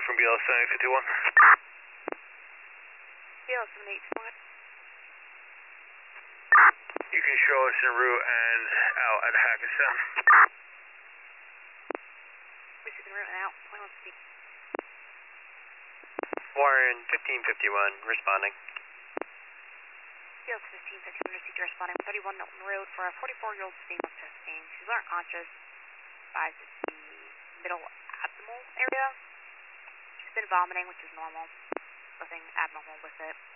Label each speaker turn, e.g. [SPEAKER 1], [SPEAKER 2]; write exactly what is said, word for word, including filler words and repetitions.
[SPEAKER 1] from B L seven fifty-one.
[SPEAKER 2] B L seven eighty-one.
[SPEAKER 1] You can show us en route and out at Hackensack.
[SPEAKER 2] We see the route and out. Point one speed.
[SPEAKER 3] Warren fifteen fifty-one, responding.
[SPEAKER 2] B L fifteen fifty-one received responding. thirty-one Milton Road for a forty-four-year-old female testing. She's unconscious. Advised it's the middle abdominal area. She's been vomiting, which is normal. Nothing abnormal with it.